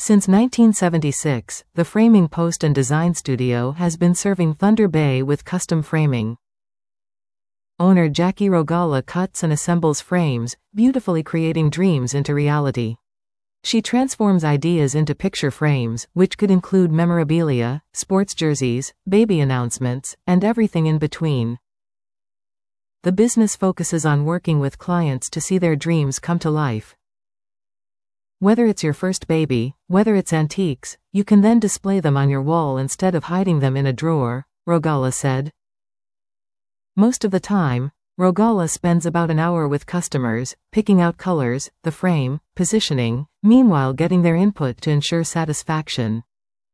Since 1976, the Framing Post and Design Studio has been serving Thunder Bay with custom framing. Owner Jackie Rogala cuts and assembles frames, beautifully creating dreams into reality. She transforms ideas into picture frames, which could include memorabilia, sports jerseys, baby announcements, and everything in between. The business focuses on working with clients to see their dreams come to life. Whether it's your first baby, whether it's antiques, you can then display them on your wall instead of hiding them in a drawer, Rogala said. Most of the time, Rogala spends about an hour with customers, picking out colors, the frame, positioning, meanwhile getting their input to ensure satisfaction.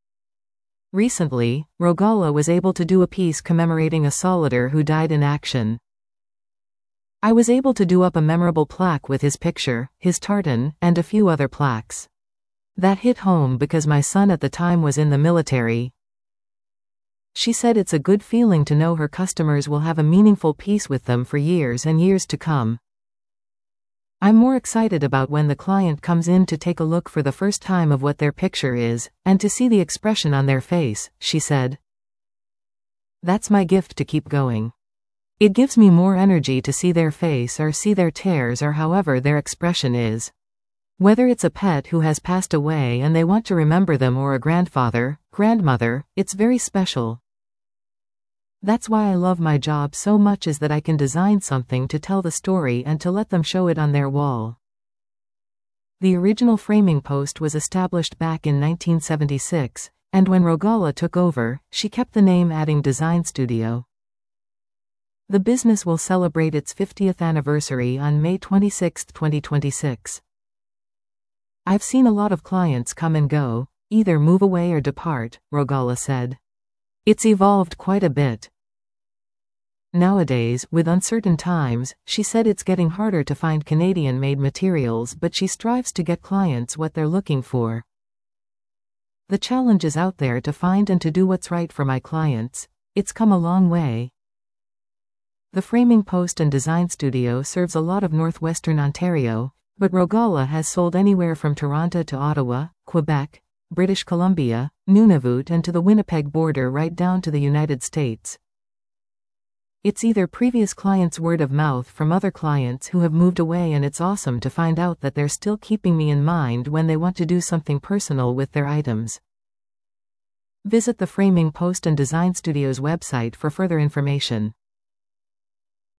Recently, Rogala was able to do a piece commemorating a soldier who died in action. I was able to do up a memorable plaque with his picture, his tartan, and a few other plaques. That hit home because my son at the time was in the military. She said it's a good feeling to know her customers will have a meaningful piece with them for years and years to come. I'm more excited about when the client comes in to take a look for the first time of what their picture is, and to see the expression on their face, she said. That's my gift to keep going. It gives me more energy to see their face or see their tears or however their expression is. Whether it's a pet who has passed away and they want to remember them or a grandfather, grandmother, it's very special. That's why I love my job so much, is that I can design something to tell the story and to let them show it on their wall. The original Framing Post was established back in 1976, and when Rogala took over, she kept the name, adding Design Studio. The business will celebrate its 50th anniversary on May 26, 2026. I've seen a lot of clients come and go, either move away or depart, Rogala said. It's evolved quite a bit. Nowadays, with uncertain times, she said it's getting harder to find Canadian-made materials, but she strives to get clients what they're looking for. The challenge is out there to find and to do what's right for my clients. It's come a long way. The Framing Post and Design Studio serves a lot of northwestern Ontario, but Rogala has sold anywhere from Toronto to Ottawa, Quebec, British Columbia, Nunavut, and to the Winnipeg border, right down to the United States. It's either previous clients' word of mouth from other clients who have moved away, and it's awesome to find out that they're still keeping me in mind when they want to do something personal with their items. Visit the Framing Post and Design Studio's website for further information.